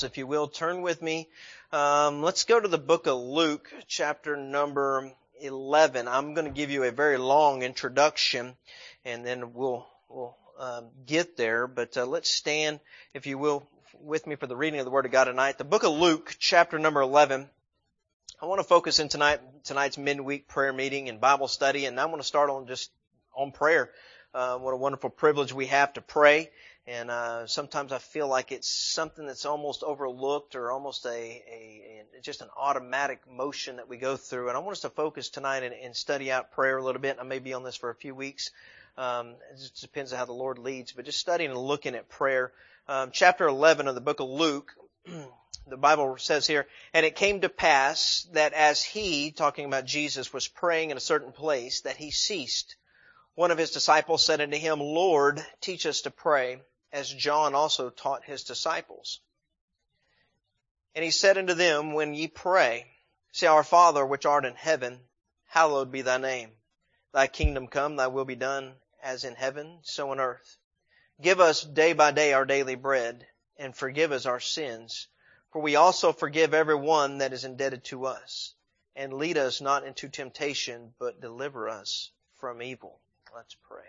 If you will, turn with me. Let's go to the book of Luke, chapter number 11. I'm going to give you a very long introduction, and then we'll get there. But let's stand, if you will, with me for the reading of the Word of God tonight. The book of Luke, chapter number 11. I want to focus in tonight's midweek prayer meeting and Bible study, and I want to start on prayer. What a wonderful privilege we have to pray. And sometimes I feel like it's something that's almost overlooked or almost just an automatic motion that we go through. And I want us to focus tonight and study out prayer a little bit. I may be on this for a few weeks. It just depends on how the Lord leads. But just studying and looking at prayer. Chapter 11 of the book of Luke, the Bible says here, "And it came to pass that as he," talking about Jesus, "was praying in a certain place, that he ceased. One of his disciples said unto him, Lord, teach us to pray, as John also taught his disciples. And he said unto them, When ye pray, say, Our Father which art in heaven, hallowed be thy name. Thy kingdom come, thy will be done, as in heaven, so on earth. Give us day by day our daily bread, and forgive us our sins, for we also forgive every one that is indebted to us. And lead us not into temptation, but deliver us from evil." Let's pray.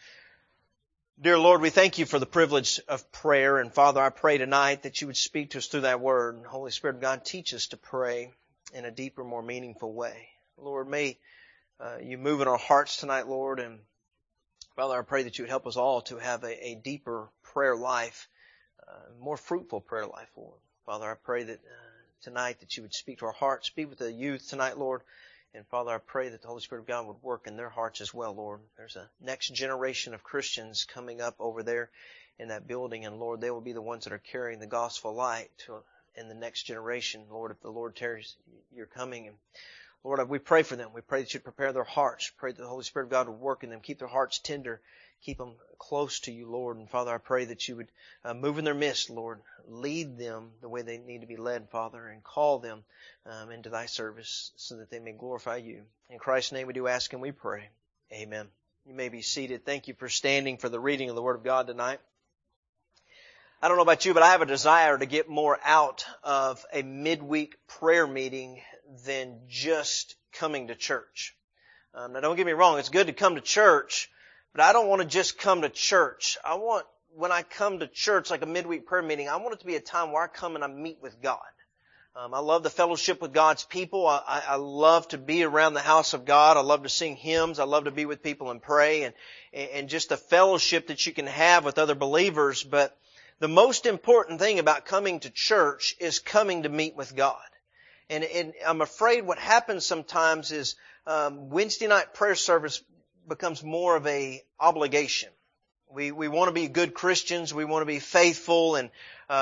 Dear Lord, we thank you for the privilege of prayer. And Father, I pray tonight that you would speak to us through that word. And Holy Spirit of God, teach us to pray in a deeper, more meaningful way. Lord, may you move in our hearts tonight, Lord. And Father, I pray that you would help us all to have a deeper prayer life, more fruitful prayer life, Lord. Father, I pray that tonight that you would speak to our hearts, speak with the youth tonight, Lord. And Father, I pray that the Holy Spirit of God would work in their hearts as well, Lord. There's a next generation of Christians coming up over there in that building. And Lord, they will be the ones that are carrying the gospel light in the next generation, Lord, if the Lord tarries your coming. And Lord, we pray for them. We pray that you'd prepare their hearts. Pray that the Holy Spirit of God would work in them, keep their hearts tender, keep them close to you, Lord. And Father, I pray that you would move in their midst, Lord. Lead them the way they need to be led, Father, and call them into thy service so that they may glorify you. In Christ's name we do ask and we pray. Amen. You may be seated. Thank you for standing for the reading of the Word of God tonight. I don't know about you, but I have a desire to get more out of a midweek prayer meeting than just coming to church. Now don't get me wrong, it's good to come to church, but I don't want to just come to church. I want, when I come to church, like a midweek prayer meeting, I want it to be a time where I come and I meet with God. I love the fellowship with God's people. I love to be around the house of God. I love to sing hymns. I love to be with people and pray and just the fellowship that you can have with other believers. But the most important thing about coming to church is coming to meet with God. And I'm afraid what happens sometimes is Wednesday night prayer service becomes more of a obligation. We want to be good Christians. We want to be faithful, and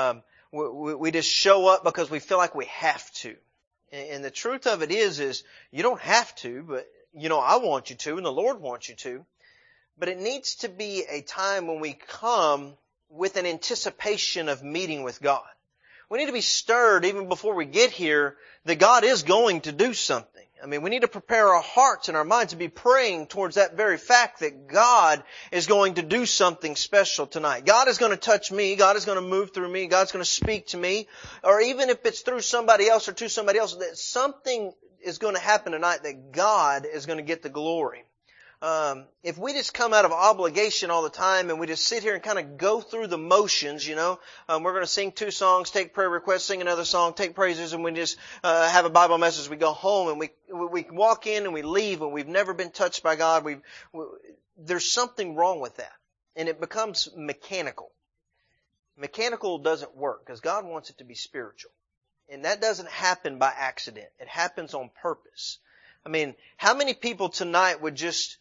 we just show up because we feel like we have to. And the truth of it is you don't have to, but I want you to, and the Lord wants you to. But it needs to be a time when we come with an anticipation of meeting with God. We need to be stirred even before we get here that God is going to do something. I mean, we need to prepare our hearts and our minds to be praying towards that very fact that God is going to do something special tonight. God is going to touch me. God is going to move through me. God's going to speak to me. Or even if it's through somebody else or to somebody else, that something is going to happen tonight that God is going to get the glory. If we just come out of obligation all the time and we just sit here and kind of go through the motions, we're going to sing 2 songs, take prayer requests, sing another song, take praises, and we just have a Bible message. We go home and we walk in and we leave and we've never been touched by God. There's something wrong with that, and it becomes mechanical. Mechanical doesn't work because God wants it to be spiritual, and that doesn't happen by accident. It happens on purpose. I mean, how many people tonight would just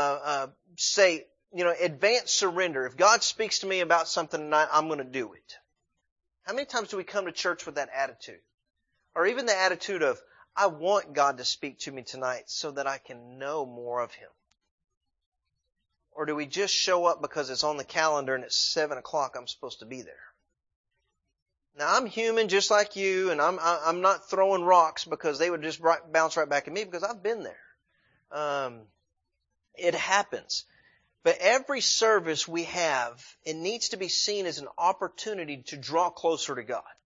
say, advanced surrender. If God speaks to me about something tonight, I'm going to do it. How many times do we come to church with that attitude? Or even the attitude of, I want God to speak to me tonight so that I can know more of Him. Or do we just show up because it's on the calendar and it's 7 o'clock, I'm supposed to be there? Now, I'm human just like you, and I'm not throwing rocks because they would just bounce right back at me because I've been there. It happens. But every service we have, it needs to be seen as an opportunity to draw closer to God.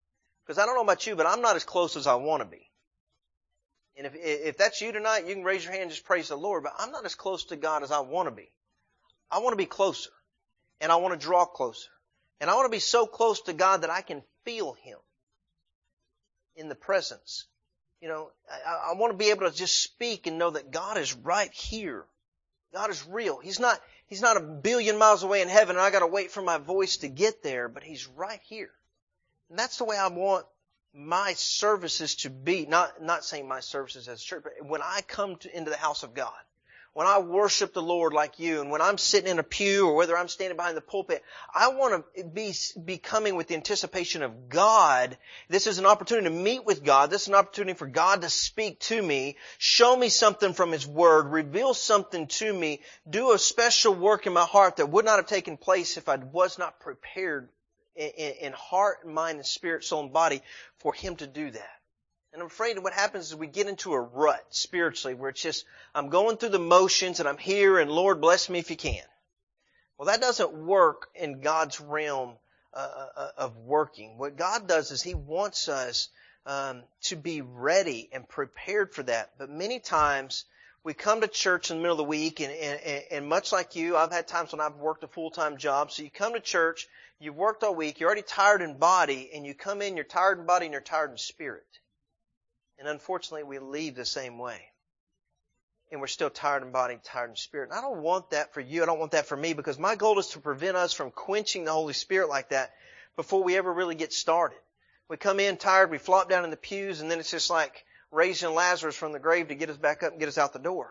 Because I don't know about you, but I'm not as close as I want to be. And if that's you tonight, you can raise your hand and just praise the Lord, but I'm not as close to God as I want to be. I want to be closer. And I want to draw closer. And I want to be so close to God that I can feel Him in the presence. You know, I want to be able to just speak and know that God is right here. God is real. He's not a billion miles away in heaven and I got to wait for my voice to get there, but He's right here. And that's the way I want my services to be. Not saying my services as a church, but when I come into the house of God, when I worship the Lord like you, and when I'm sitting in a pew or whether I'm standing behind the pulpit, I want to be coming with the anticipation of God. This is an opportunity to meet with God. This is an opportunity for God to speak to me, show me something from His Word, reveal something to me, do a special work in my heart that would not have taken place if I was not prepared in heart, mind, and spirit, soul, and body for Him to do that. And I'm afraid what happens is we get into a rut spiritually where it's just, I'm going through the motions and I'm here and Lord bless me if you can. Well, that doesn't work in God's realm of working. What God does is He wants us to be ready and prepared for that. But many times we come to church in the middle of the week and much like you, I've had times when I've worked a full-time job. So you come to church, you've worked all week, you're already tired in body, and you come in, you're tired in body and you're tired in spirit. And unfortunately, we leave the same way. And we're still tired in body, tired in spirit. And I don't want that for you. I don't want that for me, because my goal is to prevent us from quenching the Holy Spirit like that before we ever really get started. We come in tired, we flop down in the pews, and then it's just like raising Lazarus from the grave to get us back up and get us out the door.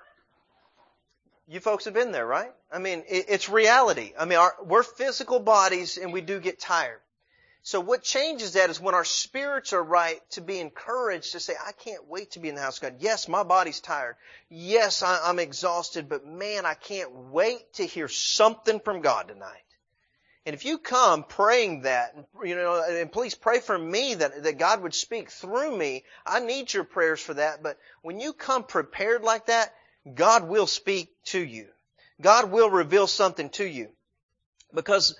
You folks have been there, right? I mean, it's reality. I mean, we're physical bodies and we do get tired. So what changes that is when our spirits are right, to be encouraged to say, I can't wait to be in the house of God. Yes, my body's tired. Yes, I'm exhausted, but man, I can't wait to hear something from God tonight. And if you come praying that, you know, and please pray for me that God would speak through me. I need your prayers for that. But when you come prepared like that, God will speak to you. God will reveal something to you. Because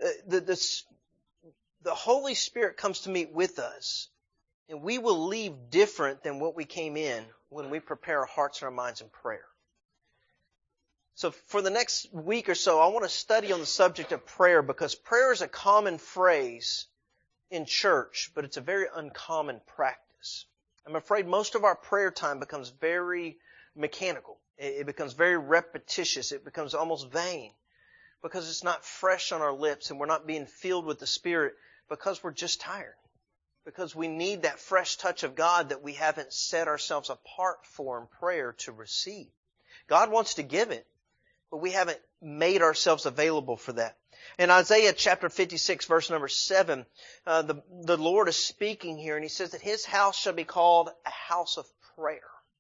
the Holy Spirit comes to meet with us, and we will leave different than what we came in when we prepare our hearts and our minds in prayer. So for the next week or so, I want to study on the subject of prayer, because prayer is a common phrase in church, but it's a very uncommon practice. I'm afraid most of our prayer time becomes very mechanical. It becomes very repetitious. It becomes almost vain, because it's not fresh on our lips and we're not being filled with the Spirit, because we're just tired. Because we need that fresh touch of God that we haven't set ourselves apart for in prayer to receive. God wants to give it, but we haven't made ourselves available for that. In Isaiah chapter 56, verse number 7, the Lord is speaking here, and He says that His house shall be called a house of prayer.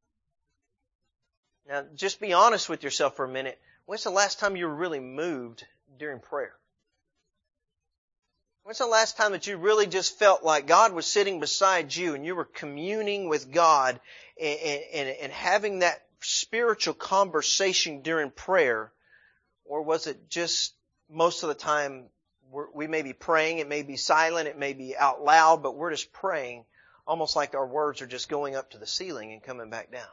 Now, just be honest with yourself for a minute. When's the last time you were really moved during prayer? When's the last time that you really just felt like God was sitting beside you and you were communing with God and having that spiritual conversation during prayer? Or was it just most of the time we may be praying, it may be silent, it may be out loud, but we're just praying almost like our words are just going up to the ceiling and coming back down?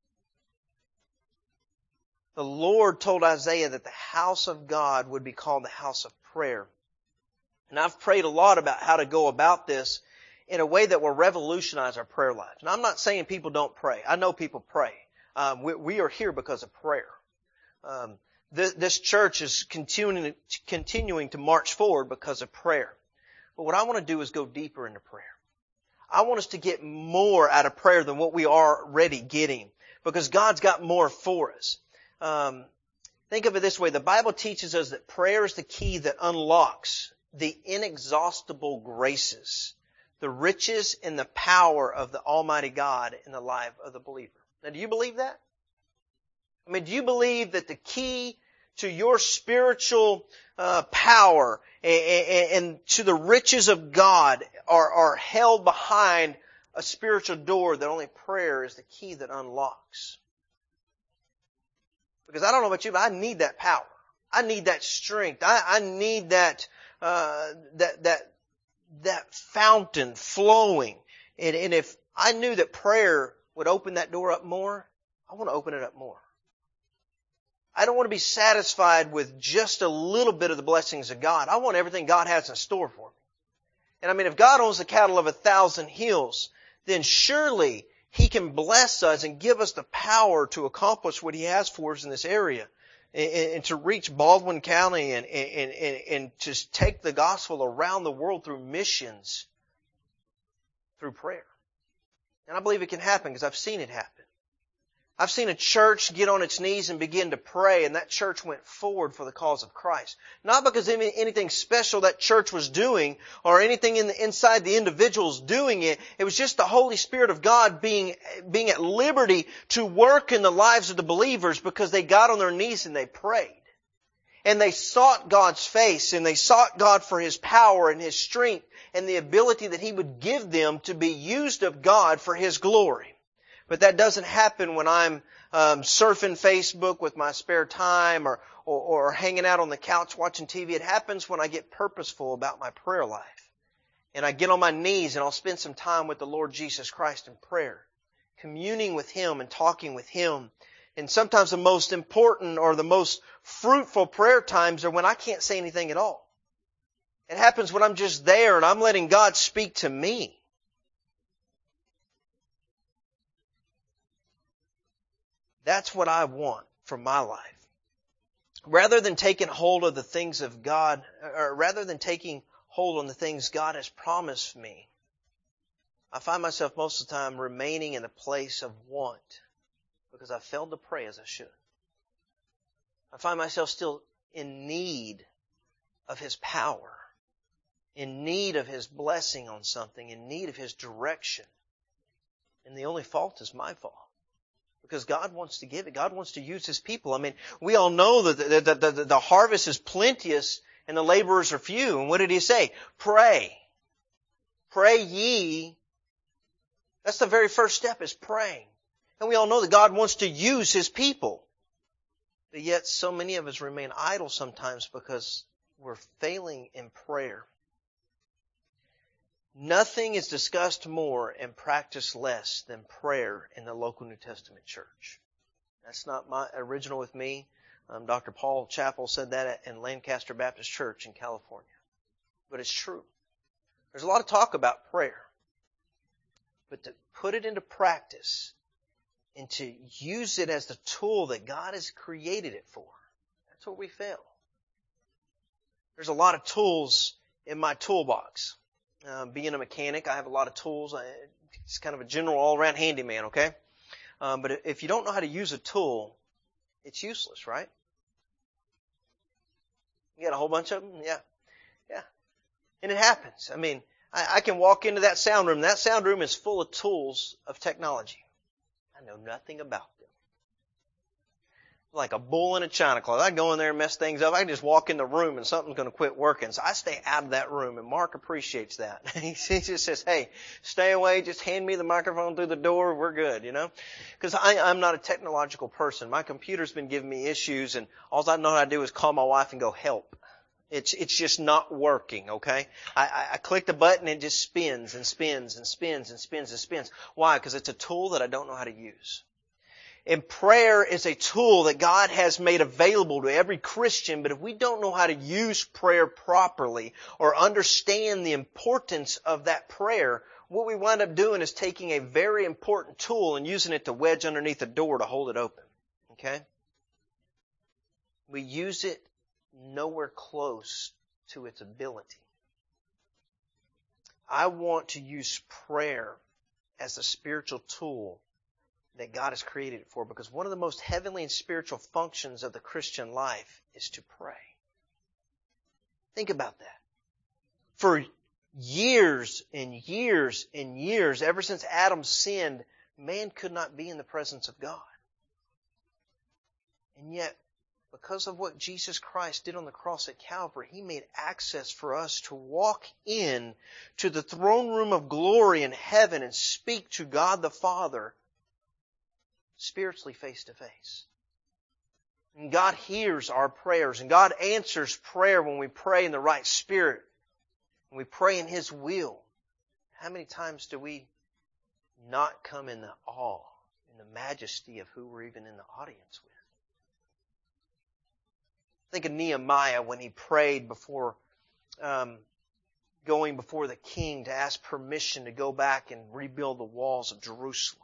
The Lord told Isaiah that the house of God would be called the house of prayer. And I've prayed a lot about how to go about this in a way that will revolutionize our prayer lives. And I'm not saying people don't pray. I know people pray. We are here because of prayer. This church is continuing to march forward because of prayer. But what I want to do is go deeper into prayer. I want us to get more out of prayer than what we are already getting, because God's got more for us. Think of it this way. The Bible teaches us that prayer is the key that unlocks the inexhaustible graces, the riches and the power of the Almighty God in the life of the believer. Now, do you believe that? I mean, do you believe that the key to your spiritual power and to the riches of God are held behind a spiritual door that only prayer is the key that unlocks? Because I don't know about you, but I need that power. I need that strength. I need that that fountain flowing. And if I knew that prayer would open that door up more, I want to open it up more. I don't want to be satisfied with just a little bit of the blessings of God. I want everything God has in store for me. And I mean, if God owns the cattle of 1,000 hills, then surely He can bless us and give us the power to accomplish what He has for us in this area. And to reach Baldwin County and to take the gospel around the world through missions, through prayer. And I believe it can happen because I've seen it happen. I've seen a church get on its knees and begin to pray, and that church went forward for the cause of Christ. Not because anything special that church was doing or anything inside the individuals doing it. It was just the Holy Spirit of God being at liberty to work in the lives of the believers because they got on their knees and they prayed. And they sought God's face, and they sought God for His power and His strength and the ability that He would give them to be used of God for His glory. But that doesn't happen when I'm surfing Facebook with my spare time or hanging out on the couch watching TV. It happens when I get purposeful about my prayer life. And I get on my knees and I'll spend some time with the Lord Jesus Christ in prayer, communing with Him and talking with Him. And sometimes the most important or the most fruitful prayer times are when I can't say anything at all. It happens when I'm just there and I'm letting God speak to me. That's what I want for my life. Rather than taking hold of the things of God, or rather than taking hold on the things God has promised me, I find myself most of the time remaining in a place of want because I failed to pray as I should. I find myself still in need of His power, in need of His blessing on something, in need of His direction. And the only fault is my fault. Because God wants to give it. God wants to use His people. I mean, we all know that the harvest is plenteous and the laborers are few. And what did He say? Pray. Pray ye. That's the very first step, is praying. And we all know that God wants to use His people. But yet so many of us remain idle sometimes because we're failing in prayer. Nothing is discussed more and practiced less than prayer in the local New Testament church. That's not my original with me. Dr. Paul Chappell said that in Lancaster Baptist Church in California. But it's true. There's a lot of talk about prayer. But to put it into practice and to use it as the tool that God has created it for, that's where we fail. There's a lot of tools in my toolbox. Being a mechanic, I have a lot of tools. It's kind of a general all-around handyman, okay? But if you don't know how to use a tool, it's useless, right? You got a whole bunch of them? Yeah. And it happens. I mean, I can walk into that sound room. That sound room is full of tools of technology. I know nothing about them. Like a bull in a china closet. I go in there and mess things up. I can just walk in the room and something's going to quit working. So I stay out of that room, and Mark appreciates that. He just says, hey, stay away. Just hand me the microphone through the door. We're good, you know? Because I'm not a technological person. My computer's been giving me issues, and all I know how to do is call my wife and go, help. It's just not working, okay? I click the button and it just spins and spins and spins and spins and spins. Why? Because it's a tool that I don't know how to use. And prayer is a tool that God has made available to every Christian, but if we don't know how to use prayer properly or understand the importance of that prayer, what we wind up doing is taking a very important tool and using it to wedge underneath the door to hold it open. Okay? We use it nowhere close to its ability. I want to use prayer as a spiritual tool that God has created it for, because one of the most heavenly and spiritual functions of the Christian life is to pray. Think about that. For years and years and years, ever since Adam sinned, man could not be in the presence of God. And yet, because of what Jesus Christ did on the cross at Calvary, He made access for us to walk in to the throne room of glory in heaven and speak to God the Father spiritually face to face. And God hears our prayers, and God answers prayer when we pray in the right spirit. When we pray in His will, how many times do we not come in the awe, in the majesty of who we're even in the audience with? Think of Nehemiah when he prayed before going before the king to ask permission to go back and rebuild the walls of Jerusalem.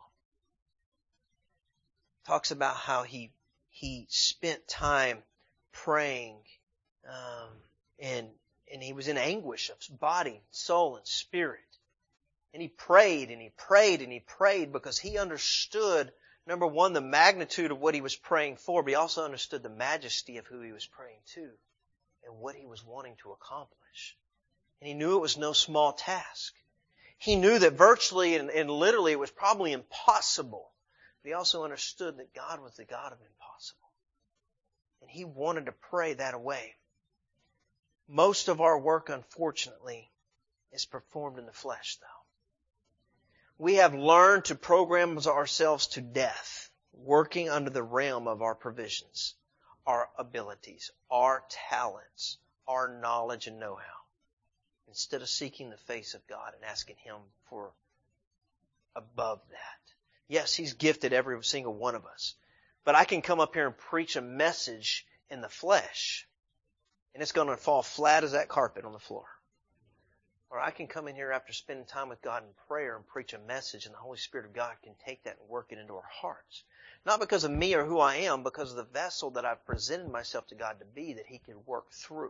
Talks about how he spent time praying, and he was in anguish of body, soul, and spirit. And he prayed and he prayed and he prayed because he understood, number one, the magnitude of what he was praying for, but he also understood the majesty of who he was praying to and what he was wanting to accomplish. And he knew it was no small task. He knew that virtually and literally it was probably impossible. But he also understood that God was the God of impossible. And he wanted to pray that away. Most of our work, unfortunately, is performed in the flesh, though. We have learned to program ourselves to death, working under the realm of our provisions, our abilities, our talents, our knowledge and know-how, instead of seeking the face of God and asking Him for above that. Yes, He's gifted every single one of us, but I can come up here and preach a message in the flesh, and it's going to fall flat as that carpet on the floor. Or I can come in here after spending time with God in prayer and preach a message, and the Holy Spirit of God can take that and work it into our hearts. Not because of me or who I am, because of the vessel that I've presented myself to God to be, that He can work through.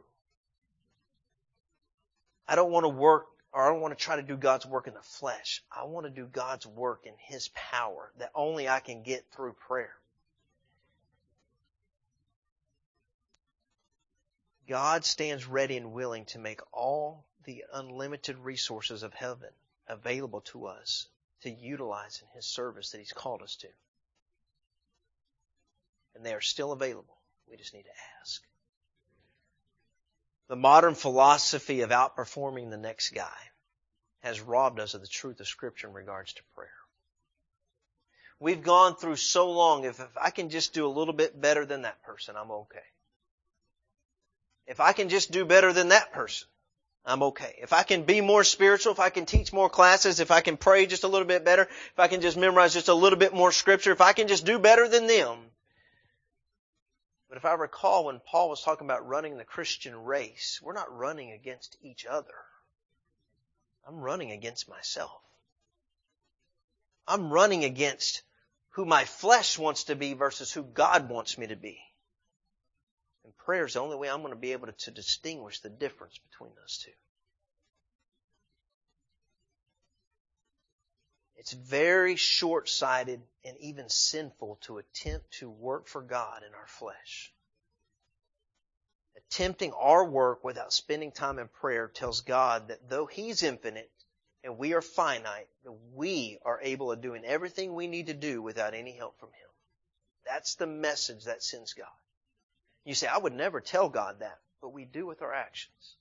I don't want to work, or I don't want to try to do God's work in the flesh. I want to do God's work in His power that only I can get through prayer. God stands ready and willing to make all the unlimited resources of heaven available to us to utilize in His service that He's called us to. And they are still available. We just need to ask. The modern philosophy of outperforming the next guy has robbed us of the truth of Scripture in regards to prayer. We've gone through so long, if I can just do a little bit better than that person, I'm okay. If I can just do better than that person, I'm okay. If I can be more spiritual, if I can teach more classes, if I can pray just a little bit better, if I can just memorize just a little bit more Scripture, if I can just do better than them. But if I recall when Paul was talking about running the Christian race, we're not running against each other. I'm running against myself. I'm running against who my flesh wants to be versus who God wants me to be. And prayer is the only way I'm going to be able to distinguish the difference between those two. It's very short-sighted and even sinful to attempt to work for God in our flesh. Attempting our work without spending time in prayer tells God that though He's infinite and we are finite, that we are able of doing everything we need to do without any help from Him. That's the message that sends God. You say, I would never tell God that, but we do with our actions.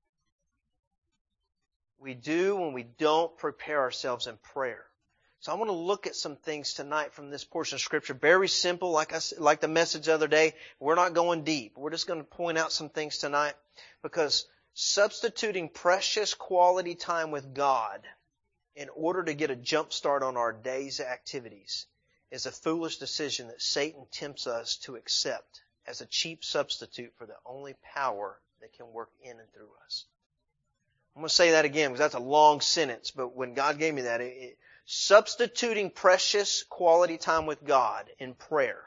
We do when we don't prepare ourselves in prayer. So I want to look at some things tonight from this portion of Scripture. Very simple, like the message the other day. We're not going deep. We're just going to point out some things tonight because substituting precious quality time with God in order to get a jump start on our day's activities is a foolish decision that Satan tempts us to accept as a cheap substitute for the only power that can work in and through us. I'm going to say that again because that's a long sentence, but when God gave me that, substituting precious quality time with God in prayer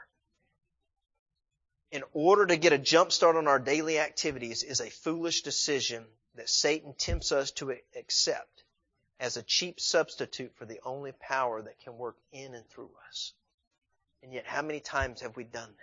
in order to get a jump start on our daily activities is a foolish decision that Satan tempts us to accept as a cheap substitute for the only power that can work in and through us. And yet, how many times have we done that?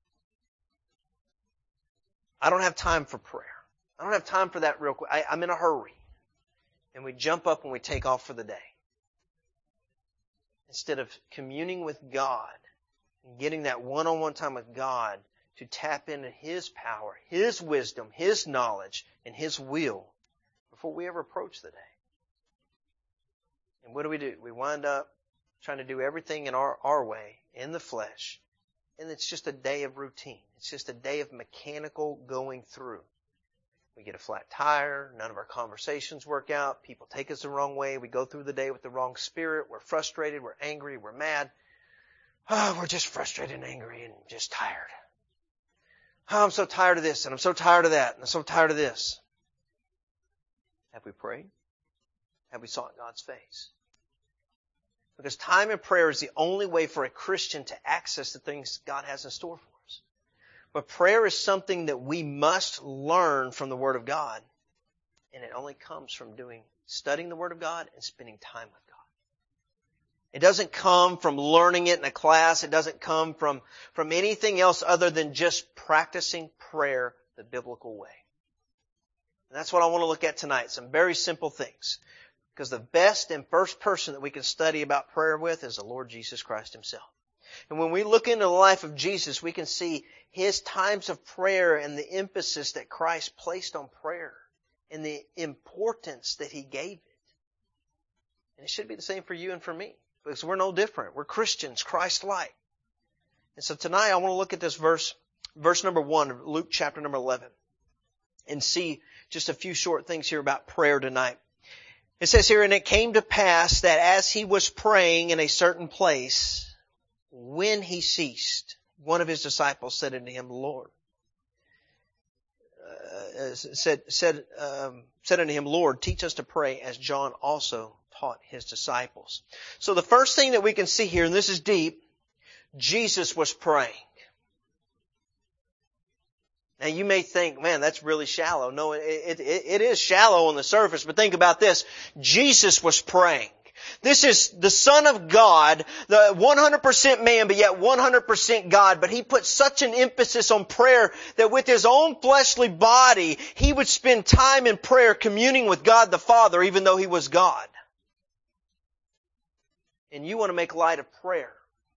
I don't have time for prayer. I don't have time for that real quick. I'm in a hurry. And we jump up and we take off for the day. Instead of communing with God and getting that one-on-one time with God to tap into His power, His wisdom, His knowledge, and His will before we ever approach the day. And what do? We wind up trying to do everything in our way, in the flesh. And it's just a day of routine. It's just a day of mechanical going through. We get a flat tire. None of our conversations work out. People take us the wrong way. We go through the day with the wrong spirit. We're frustrated. We're angry. We're mad. Oh, we're just frustrated and angry and just tired. Oh, I'm so tired of this and I'm so tired of that and I'm so tired of this. Have we prayed? Have we sought God's face? Because time in prayer is the only way for a Christian to access the things God has in store for us. But prayer is something that we must learn from the Word of God. And it only comes from studying the Word of God and spending time with God. It doesn't come from learning it in a class. It doesn't come from anything else other than just practicing prayer the biblical way. And that's what I want to look at tonight. Some very simple things. Because the best and first person that we can study about prayer with is the Lord Jesus Christ Himself. And when we look into the life of Jesus, we can see His times of prayer and the emphasis that Christ placed on prayer and the importance that He gave it. And it should be the same for you and for me, because we're no different. We're Christians, Christ-like. And so tonight I want to look at this verse number 1 of Luke chapter number 11, and see just a few short things here about prayer tonight. It says here, and it came to pass that as He was praying in a certain place, when He ceased, one of His disciples said unto Him, Lord, said unto Him, Lord, teach us to pray as John also taught his disciples. So the first thing that we can see here, and this is deep, Jesus was praying. Now you may think, man, that's really shallow. No, it is shallow on the surface, but think about this. Jesus was praying. This is the Son of God, the 100% man, but yet 100% God. But He put such an emphasis on prayer that with His own fleshly body, He would spend time in prayer communing with God the Father, even though He was God. And you want to make light of prayer.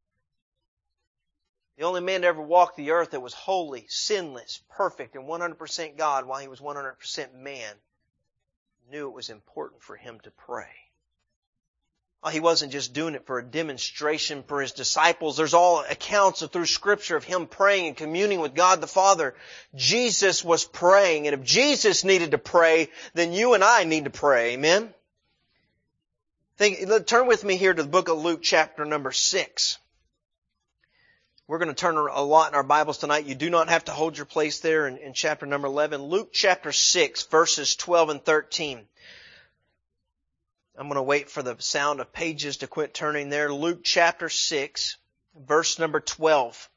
The only man to ever walk the earth that was holy, sinless, perfect, and 100% God while He was 100% man knew it was important for Him to pray. Oh, He wasn't just doing it for a demonstration for His disciples. There's all accounts through Scripture of Him praying and communing with God the Father. Jesus was praying, and if Jesus needed to pray, then you and I need to pray. Amen? Turn with me here to the book of Luke chapter number 6. We're going to turn a lot in our Bibles tonight. You do not have to hold your place there in chapter number 11. Luke chapter 6, verses 12 and 13. I'm going to wait for the sound of pages to quit turning there. Luke chapter 6, verse number 12.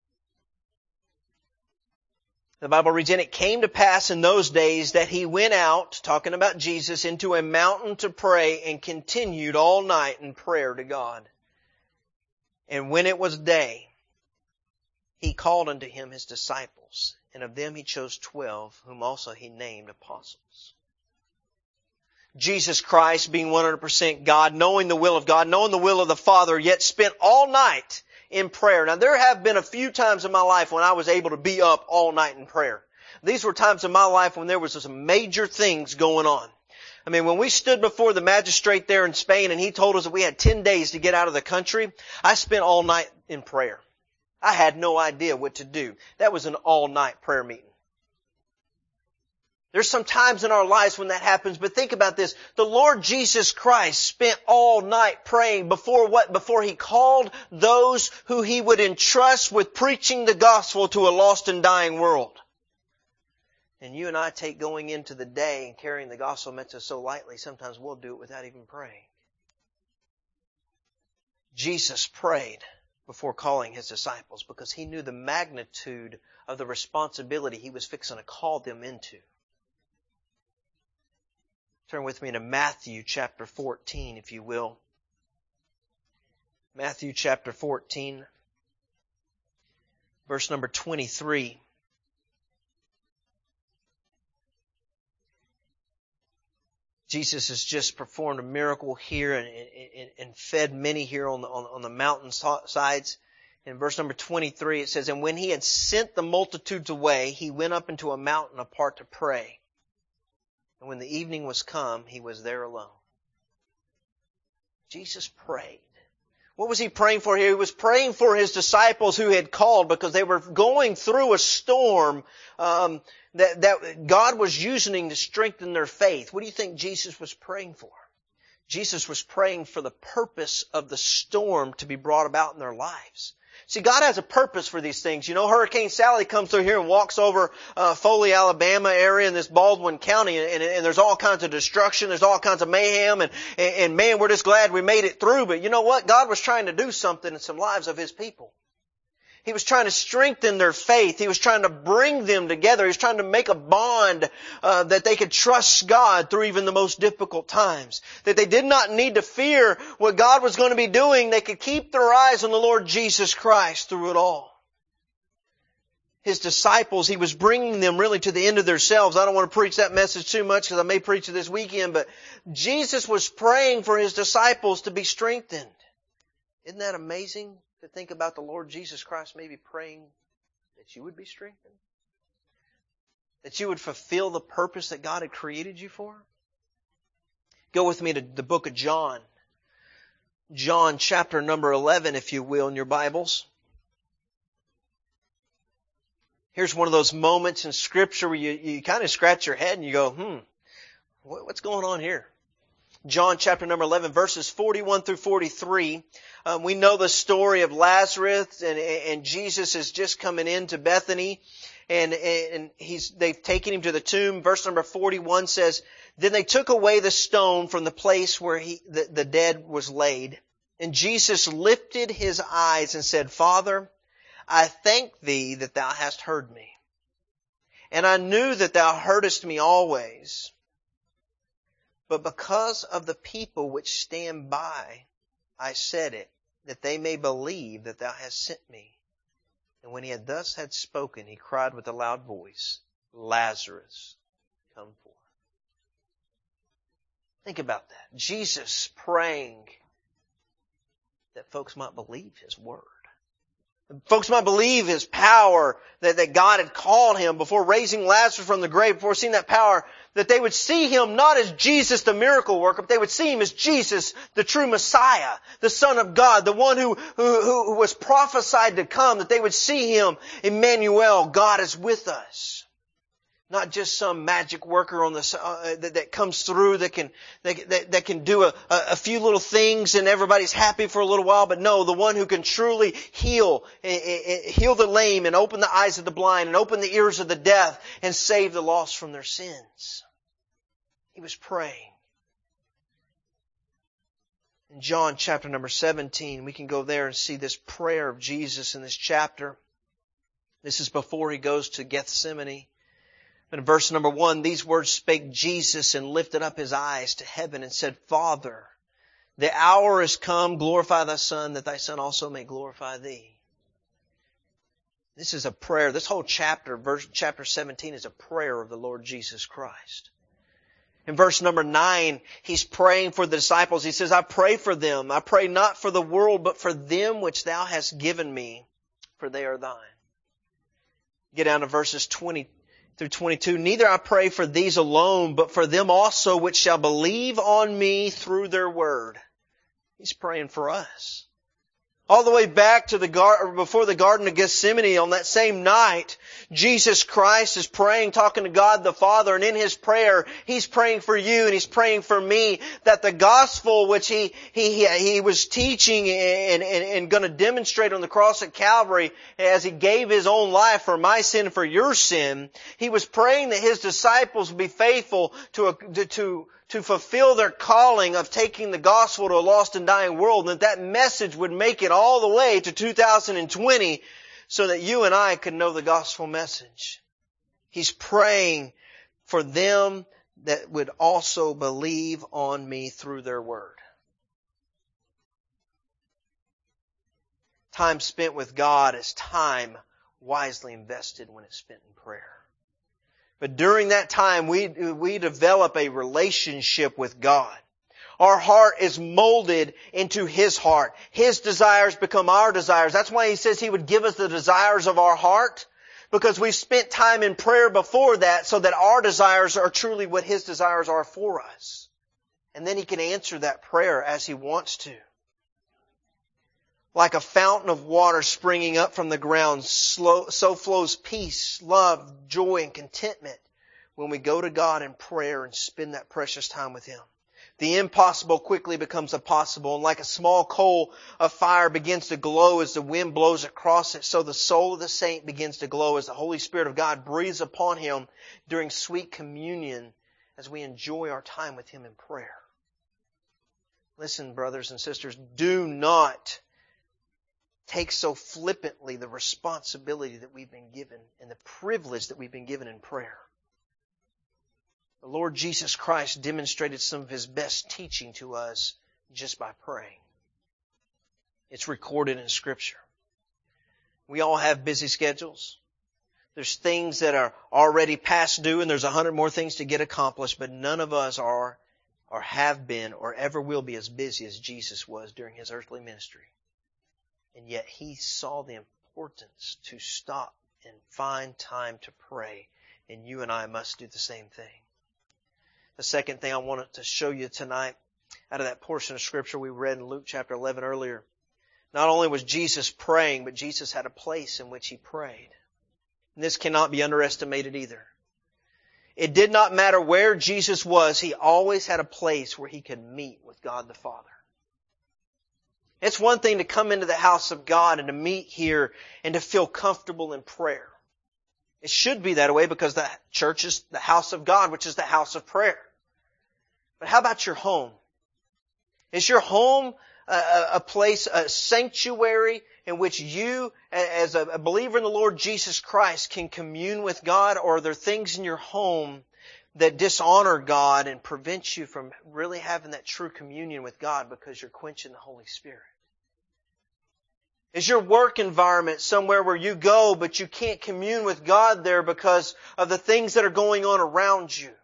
The Bible reads, and it came to pass in those days that He went out, talking about Jesus, into a mountain to pray and continued all night in prayer to God. And when it was day, He called unto Him His disciples, and of them He chose 12, whom also He named apostles. Jesus Christ, being 100% God, knowing the will of God, knowing the will of the Father, yet spent all night in prayer. Now, there have been a few times in my life when I was able to be up all night in prayer. These were times in my life when there was some major things going on. I mean, when we stood before the magistrate there in Spain and he told us that we had 10 days to get out of the country, I spent all night in prayer. I had no idea what to do. That was an all-night prayer meeting. There's some times in our lives when that happens, but think about this. The Lord Jesus Christ spent all night praying before what? Before He called those who He would entrust with preaching the gospel to a lost and dying world. And you and I take going into the day and carrying the gospel message so lightly, sometimes we'll do it without even praying. Jesus prayed before calling His disciples because He knew the magnitude of the responsibility He was fixing to call them into. Turn with me to Matthew chapter 14, if you will. Matthew chapter 14, verse number 23. Jesus has just performed a miracle here and fed many here on the mountain sides. In verse number 23 it says, and when He had sent the multitudes away, He went up into a mountain apart to pray. And when the evening was come, He was there alone. Jesus prayed. What was He praying for here? He was praying for His disciples who had called because they were going through a storm that God was using to strengthen their faith. What do you think Jesus was praying for? Jesus was praying for the purpose of the storm to be brought about in their lives. See, God has a purpose for these things. You know, Hurricane Sally comes through here and walks over Foley, Alabama area in this Baldwin County, and there's all kinds of destruction, there's all kinds of mayhem, and man, we're just glad we made it through. But you know what? God was trying to do something in some lives of His people. He was trying to strengthen their faith. He was trying to bring them together. He was trying to make a bond that they could trust God through even the most difficult times. That they did not need to fear what God was going to be doing. They could keep their eyes on the Lord Jesus Christ through it all. His disciples, He was bringing them really to the end of themselves. I don't want to preach that message too much because I may preach it this weekend, but Jesus was praying for His disciples to be strengthened. Isn't that amazing? To think about the Lord Jesus Christ maybe praying that you would be strengthened, that you would fulfill the purpose that God had created you for. Go with me to the book of John. John chapter number 11, if you will, in your Bibles. Here's one of those moments in Scripture where you kind of scratch your head and you go, what's going on here? John chapter number 11, verses 41 through 43. We know the story of Lazarus, and Jesus is just coming into Bethany, and they've taken Him to the tomb. Verse number 41 says, "Then they took away the stone from the place where the dead was laid. And Jesus lifted His eyes and said, Father, I thank Thee that Thou hast heard me. And I knew that Thou heardest me always. But because of the people which stand by, I said it, that they may believe that Thou hast sent me. And when He had thus spoken, He cried with a loud voice, Lazarus, come forth." Think about that. Jesus praying that folks might believe His word. Folks might believe His power, that God had called Him before raising Lazarus from the grave, before seeing that power, that they would see Him not as Jesus the miracle worker, but they would see Him as Jesus, the true Messiah, the Son of God, the one who was prophesied to come, that they would see Him, Emmanuel, God is with us. Not just some magic worker on that comes through that can do a few little things and everybody's happy for a little while, but no, the one who can truly heal the lame and open the eyes of the blind and open the ears of the deaf and save the lost from their sins. He was praying. In John chapter number 17, we can go there and see this prayer of Jesus in this chapter. This is before He goes to Gethsemane. In verse number 1, these words spake Jesus and lifted up His eyes to heaven and said, Father, the hour is come, glorify Thy Son, that Thy Son also may glorify Thee. This is a prayer. This whole chapter, chapter 17, is a prayer of the Lord Jesus Christ. In verse number 9, He's praying for the disciples. He says, I pray for them. I pray not for the world, but for them which Thou hast given me, for they are Thine. Get down to verses 20 through 22. Neither I pray for these alone, but for them also which shall believe on me through their word. He's praying for us. All the way back to before the Garden of Gethsemane on that same night, Jesus Christ is praying, talking to God the Father, and in His prayer, He's praying for you and He's praying for me that the gospel which He was teaching and going to demonstrate on the cross at Calvary as He gave His own life for my sin and for your sin, He was praying that His disciples would be faithful to fulfill their calling of taking the gospel to a lost and dying world, and that message would make it all the way to 2020 so that you and I could know the gospel message. He's praying for them that would also believe on me through their word. Time spent with God is time wisely invested when it's spent in prayer. But during that time, we develop a relationship with God. Our heart is molded into His heart. His desires become our desires. That's why He says He would give us the desires of our heart, because we've spent time in prayer before that so that our desires are truly what His desires are for us. And then He can answer that prayer as He wants to. Like a fountain of water springing up from the ground, so flows peace, love, joy, and contentment when we go to God in prayer and spend that precious time with Him. The impossible quickly becomes a possible, and like a small coal of fire begins to glow as the wind blows across it, so the soul of the saint begins to glow as the Holy Spirit of God breathes upon him during sweet communion as we enjoy our time with Him in prayer. Listen, brothers and sisters, do not take so flippantly the responsibility that we've been given and the privilege that we've been given in prayer. The Lord Jesus Christ demonstrated some of His best teaching to us just by praying. It's recorded in Scripture. We all have busy schedules. There's things that are already past due and there's 100 more things to get accomplished, but none of us are or have been or ever will be as busy as Jesus was during His earthly ministry. And yet He saw the importance to stop and find time to pray. And you and I must do the same thing. The second thing I wanted to show you tonight out of that portion of Scripture we read in Luke chapter 11 earlier. Not only was Jesus praying, but Jesus had a place in which He prayed. And this cannot be underestimated either. It did not matter where Jesus was, He always had a place where He could meet with God the Father. It's one thing to come into the house of God and to meet here and to feel comfortable in prayer. It should be that way because the church is the house of God, which is the house of prayer. But how about your home? Is your home a place, a sanctuary in which you, as a believer in the Lord Jesus Christ, can commune with God? Or are there things in your home that dishonor God and prevent you from really having that true communion with God because you're quenching the Holy Spirit? Is your work environment somewhere where you go but you can't commune with God there because of the things that are going on around you?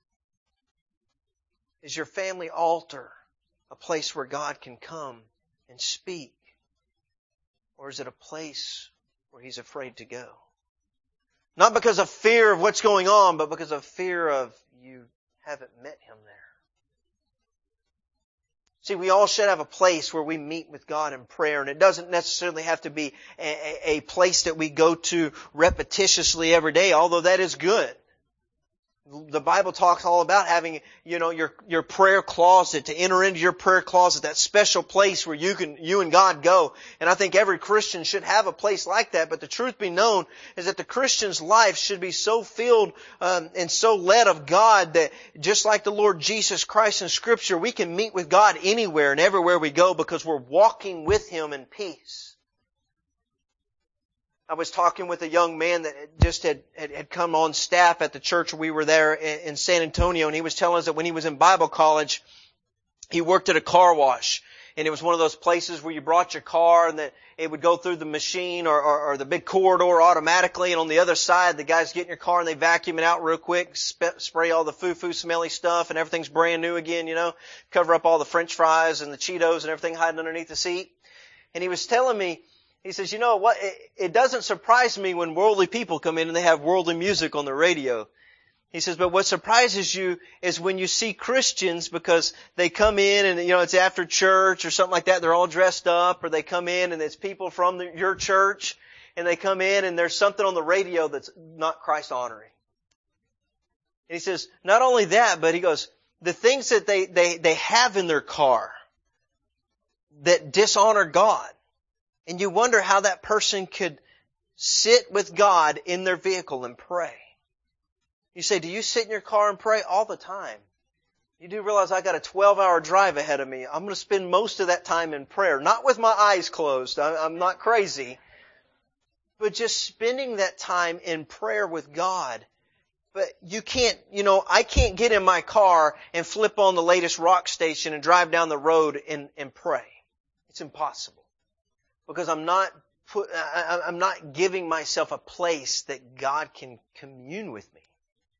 Is your family altar a place where God can come and speak? Or is it a place where He's afraid to go? Not because of fear of what's going on, but because of fear of you haven't met Him there. See, we all should have a place where we meet with God in prayer, and it doesn't necessarily have to be a place that we go to repetitiously every day, although that is good. The Bible talks all about having, your prayer closet, to enter into your prayer closet, that special place where you and God go. And I think every Christian should have a place like that. But the truth be known is that the Christian's life should be so filled and so led of God that just like the Lord Jesus Christ in Scripture, we can meet with God anywhere and everywhere we go because we're walking with Him in peace. I was talking with a young man that just had come on staff at the church we were there in San Antonio, and he was telling us that when he was in Bible college, he worked at a car wash. And it was one of those places where you brought your car and that it would go through the machine or the big corridor automatically, and on the other side, the guys get in your car and they vacuum it out real quick, spray all the foo-foo smelly stuff, and everything's brand new again, cover up all the French fries and the Cheetos and everything hiding underneath the seat. And he was telling me, he says, you know what, it doesn't surprise me when worldly people come in and they have worldly music on the radio. He says, but what surprises you is when you see Christians, because they come in and, it's after church or something like that, they're all dressed up, or they come in and it's people from your church, and they come in and there's something on the radio that's not Christ honoring. And he says, not only that, but he goes, the things that they have in their car that dishonor God. And you wonder how that person could sit with God in their vehicle and pray. You say, do you sit in your car and pray? All the time. You do realize I got a 12-hour drive ahead of me. I'm going to spend most of that time in prayer. Not with my eyes closed. I'm not crazy. But just spending that time in prayer with God. But you can't, I can't get in my car and flip on the latest rock station and drive down the road and pray. It's impossible. Because I'm not giving myself a place that God can commune with me.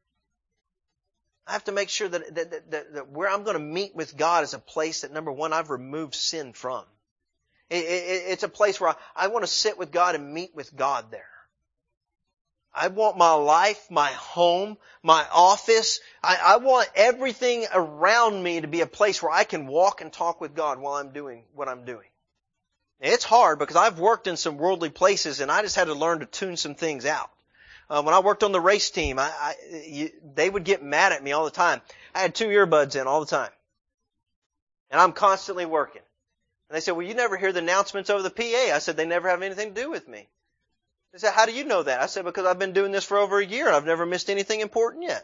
I have to make sure that where I'm going to meet with God is a place that, number one, I've removed sin from. It's a place where I want to sit with God and meet with God there. I want my life, my home, my office. I want everything around me to be a place where I can walk and talk with God while I'm doing what I'm doing. It's hard because I've worked in some worldly places and I just had to learn to tune some things out. When I worked on the race team, they would get mad at me all the time. I had 2 earbuds in all the time. And I'm constantly working. And they said, well, you never hear the announcements over the PA. I said, they never have anything to do with me. They said, how do you know that? I said, because I've been doing this for over a year. I've never missed anything important yet.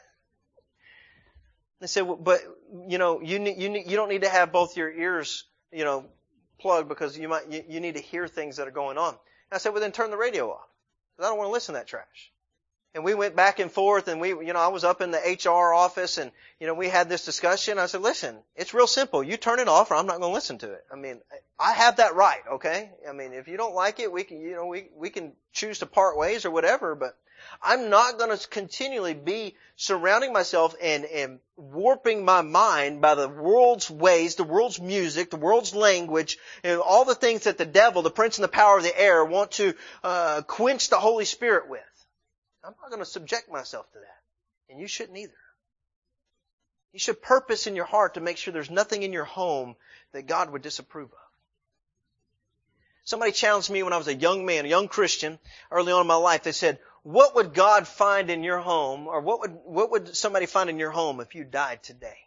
They said, well, but, you don't need to have both your ears, plugged because you need to hear things that are going on. And I said, well, then turn the radio off. Because I don't want to listen to that trash. And we went back and forth and I was up in the HR office and, we had this discussion. I said, listen, it's real simple. You turn it off or I'm not going to listen to it. I mean, I have that right, okay? I mean, if you don't like it, we can choose to part ways or whatever, but I'm not going to continually be surrounding myself and warping my mind by the world's ways, the world's music, the world's language, and all the things that the devil, the prince and the power of the air, want to quench the Holy Spirit with. I'm not going to subject myself to that. And you shouldn't either. You should purpose in your heart to make sure there's nothing in your home that God would disapprove of. Somebody challenged me when I was a young man, a young Christian, early on in my life. They said, what would God find in your home, or what would somebody find in your home if you died today?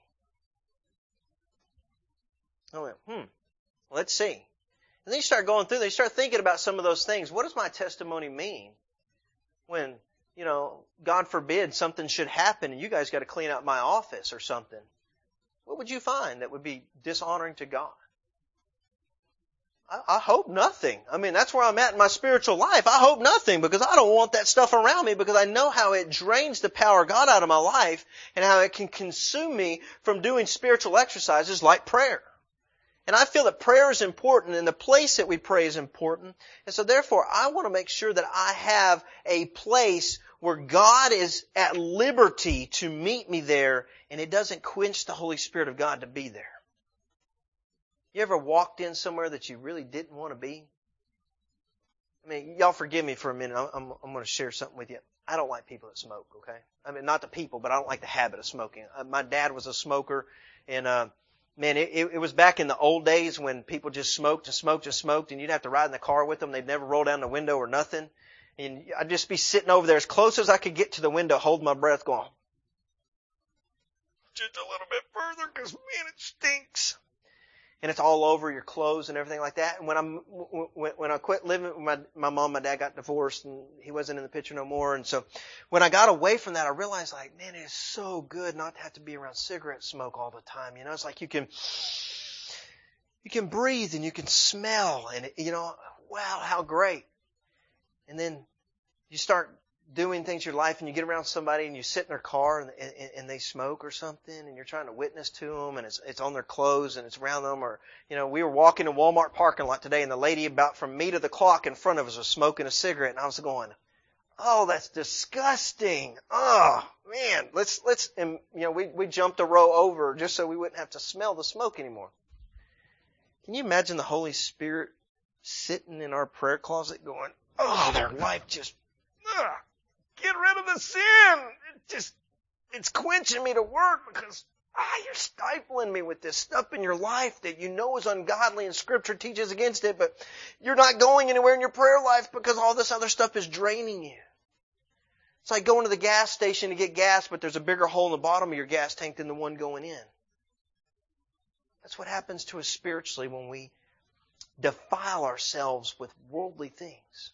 I went, let's see. And then you start going through, they start thinking about some of those things. What does my testimony mean when, God forbid something should happen and you guys got to clean out my office or something? What would you find that would be dishonoring to God? I hope nothing. I mean, that's where I'm at in my spiritual life. I hope nothing because I don't want that stuff around me because I know how it drains the power of God out of my life and how it can consume me from doing spiritual exercises like prayer. And I feel that prayer is important and the place that we pray is important. And so therefore, I want to make sure that I have a place where God is at liberty to meet me there and it doesn't quench the Holy Spirit of God to be there. You ever walked in somewhere that you really didn't want to be? I mean, y'all forgive me for a minute. I'm going to share something with you. I don't like people that smoke, okay? I mean, not the people, but I don't like the habit of smoking. My dad was a smoker, and man, it was back in the old days when people just smoked and smoked and smoked, and you'd have to ride in the car with them. They'd never roll down the window or nothing. And I'd just be sitting over there as close as I could get to the window, holding my breath, going, just a little bit further, because, man, it stinks. And it's all over your clothes and everything like that. And when I quit living with my mom, and my dad got divorced and he wasn't in the picture no more. And so when I got away from that, I realized like, man, it is so good not to have to be around cigarette smoke all the time. It's like you can breathe and you can smell and wow, how great. And then you start doing things in your life and you get around somebody and you sit in their car and they smoke or something and you're trying to witness to them and it's on their clothes and it's around them or, we were walking in Walmart parking lot today and the lady about from me to the clock in front of us was smoking a cigarette and I was going, oh, that's disgusting. Oh, man, and, we jumped a row over just so we wouldn't have to smell the smoke anymore. Can you imagine the Holy Spirit sitting in our prayer closet going, oh, their life just, get rid of the sin. It's quenching me to work because, you're stifling me with this stuff in your life that you know is ungodly and Scripture teaches against it, but you're not going anywhere in your prayer life because all this other stuff is draining you. It's like going to the gas station to get gas, but there's a bigger hole in the bottom of your gas tank than the one going in. That's what happens to us spiritually when we defile ourselves with worldly things.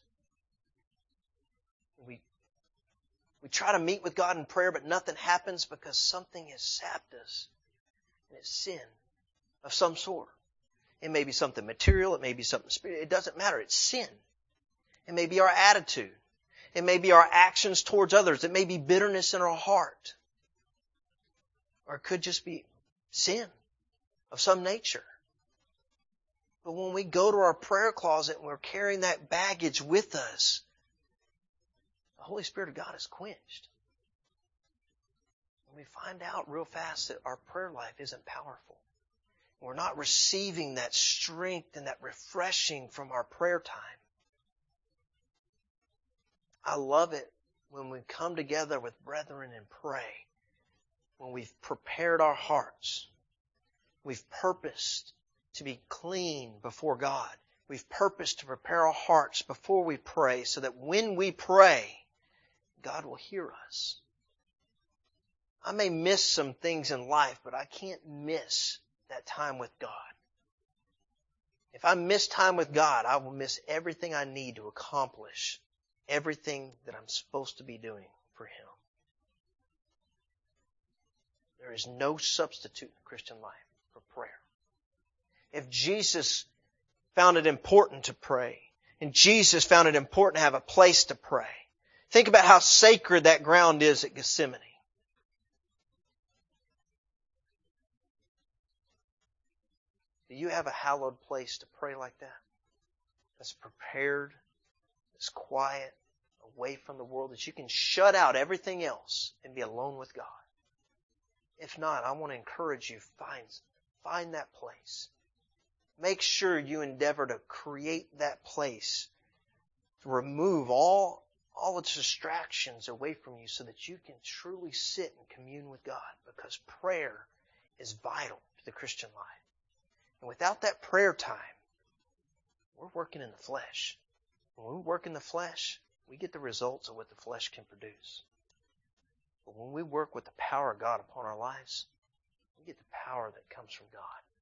We try to meet with God in prayer, but nothing happens because something has sapped us. And it's sin of some sort. It may be something material. It may be something spiritual. It doesn't matter. It's sin. It may be our attitude. It may be our actions towards others. It may be bitterness in our heart. Or it could just be sin of some nature. But when we go to our prayer closet and we're carrying that baggage with us, the Holy Spirit of God is quenched. And we find out real fast that our prayer life isn't powerful. We're not receiving that strength and that refreshing from our prayer time. I love it when we come together with brethren and pray. When we've prepared our hearts. We've purposed to be clean before God. We've purposed to prepare our hearts before we pray so that when we pray, God will hear us. I may miss some things in life, but I can't miss that time with God. If I miss time with God, I will miss everything I need to accomplish everything that I'm supposed to be doing for Him. There is no substitute in the Christian life for prayer. If Jesus found it important to pray, and Jesus found it important to have a place to pray, think about how sacred that ground is at Gethsemane. Do you have a hallowed place to pray like that? That's prepared, that's quiet, away from the world, that you can shut out everything else and be alone with God. If not, I want to encourage you, find that place. Make sure you endeavor to create that place, to remove all its distractions away from you so that you can truly sit and commune with God, because prayer is vital to the Christian life. And without that prayer time, we're working in the flesh. When we work in the flesh, we get the results of what the flesh can produce. But when we work with the power of God upon our lives, we get the power that comes from God.